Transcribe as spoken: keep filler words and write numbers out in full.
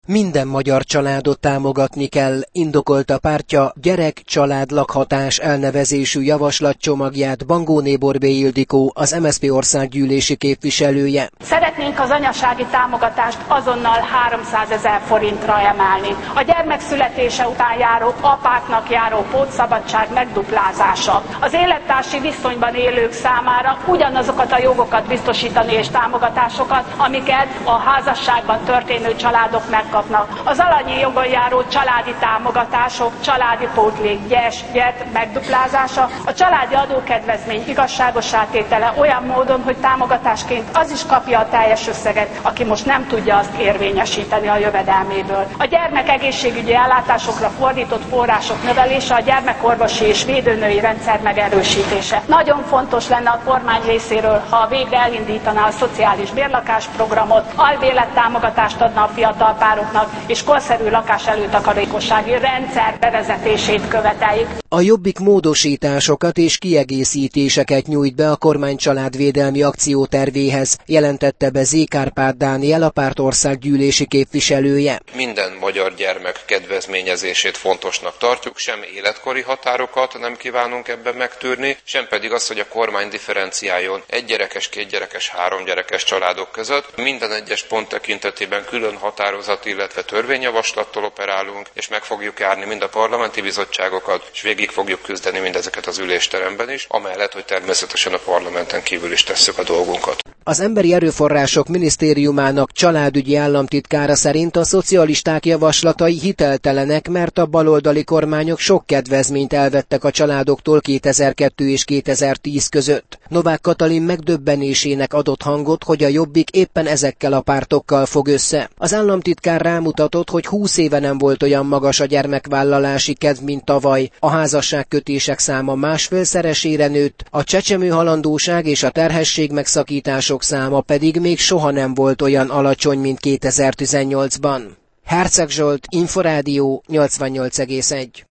Minden magyar családot támogatni kell, indokolta pártja gyerek-család lakhatás elnevezésű javaslatcsomagját Bangóné Borbély Ildikó, az em es zé pé országgyűlési képviselője. Szeretnénk az anyasági támogatást azonnal háromszázezer forintra emelni. A gyermek születése után járó apáknak járó pótszabadság megduplázása. Az élettársi viszonyban élők számára ugyanazokat a jogokat biztosítani és támogatásokat, amiket a házasságban történő családok megkapnak. Az alanyi jogon járó családi támogatások, családi pótlék, gyes, gyert megduplázása, a családi adókedvezmény igazságos átétele olyan módon, hogy támogatásként az is kapja a teljes összeget, aki most nem tudja azt érvényesíteni a jövedelméből. A gyermek egészségügyi ellátásokra fordított források növelése, a gyermekorvosi és védőnői rendszer megerősítése. Nagyon fontos lenne a kormány részéről, ha végre elindítaná a szociális bérlakásprogramot, albérlet támogatást adna a fiatal pároknak, és korszerű lakás előtakarékossági rendszer bevezetését követeljük. A Jobbik módosításokat és kiegészítéseket nyújt be a kormány családvédelmi akciótervéhez, jelentette be Zé. Kárpát Dániel, a párt országgyűlési képviselője. Minden magyar gyermek kedvezményezését fontosnak tartjuk, sem életkori határokat nem kívánunk ebben megtűrni, sem pedig az, hogy a kormány differenciáljon egy gyerekes, két gyerekes, három gyerekes családok között. Minden egyes pont tekintetében külön határozat, illetve törvényjavaslattal operálunk, és meg fogjuk járni mind a parlamenti bizottságokat, és végig fogjuk küzdeni mindezeket az ülésteremben is, amellett, hogy természetesen a parlamenten kívül is tesszük a dolgunkat. Az Emberi Erőforrások Minisztériumának családügyi államtitkára szerint a szocialisták javaslatai hiteltelenek, mert a baloldali kormányok sok kedvezményt elvettek a családoktól kétezer-kettő és kétezer-tíz között. Novák Katalin megdöbbenésének adott hangot, hogy a Jobbik éppen ezekkel a pártokkal fog össze. Az államtitkár rámutatott, hogy húsz éve nem volt olyan magas a gyermekvállalási kedv, mint tavaly. A házasságkötések száma másfélszeresére nőtt, a csecsemőhalandóság és a terhesség megszakítások száma pedig még soha nem volt olyan alacsony, mint kétezer-tizennyolcban. Herceg Zsolt, Inforádió nyolcvannyolc egész egy.